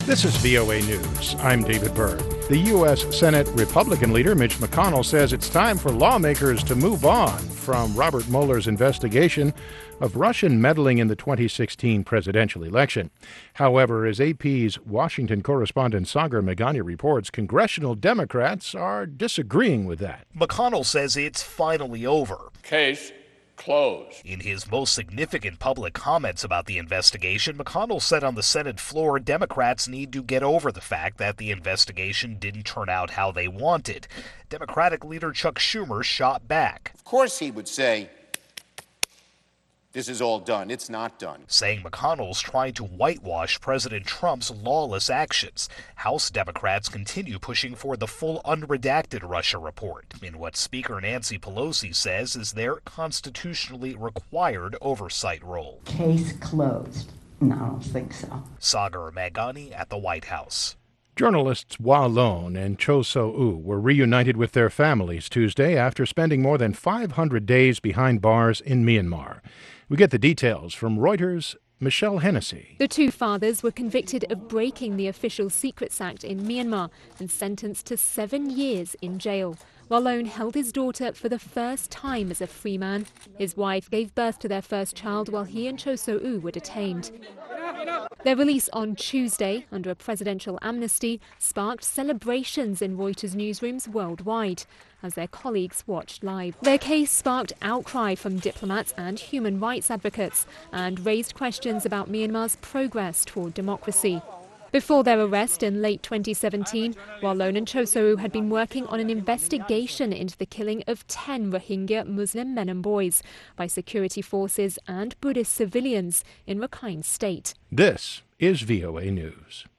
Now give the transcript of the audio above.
This is VOA News. I'm David Byrd. The U.S. Senate Republican leader Mitch McConnell says it's time for lawmakers to move on from Robert Mueller's investigation of Russian meddling in the 2016 presidential election. However, as AP's Washington correspondent Sagar Meghani reports, congressional Democrats are disagreeing with that. McConnell says it's finally over. Case closed. In his most significant public comments about the investigation, McConnell said on the Senate floor Democrats need to get over the fact that the investigation didn't turn out how they wanted. Democratic leader Chuck Schumer shot back. Of course he would say, this is all done. It's not done. Saying McConnell's trying to whitewash President Trump's lawless actions. House Democrats continue pushing for the full unredacted Russia report in what Speaker Nancy Pelosi says is their constitutionally required oversight role. Case closed. No, I don't think so. Sagar Meghani at the White House. Journalists Wa Lone and Cho So-u were reunited with their families Tuesday after spending more than 500 days behind bars in Myanmar. We get the details from Reuters' Michelle Hennessy. The two fathers were convicted of breaking the Official Secrets Act in Myanmar and sentenced to 7 years in jail. Wa Lone held his daughter for the first time as a free man. His wife gave birth to their first child while he and Cho So-u were detained. Their release on Tuesday, under a presidential amnesty, sparked celebrations in Reuters newsrooms worldwide as their colleagues watched live. Their case sparked outcry from diplomats and human rights advocates and raised questions about Myanmar's progress toward democracy. Before their arrest in late 2017, Wa Lone and Cho So-u had been working on an investigation into the killing of 10 Rohingya Muslim men and boys by security forces and Buddhist civilians in Rakhine State. This is VOA News.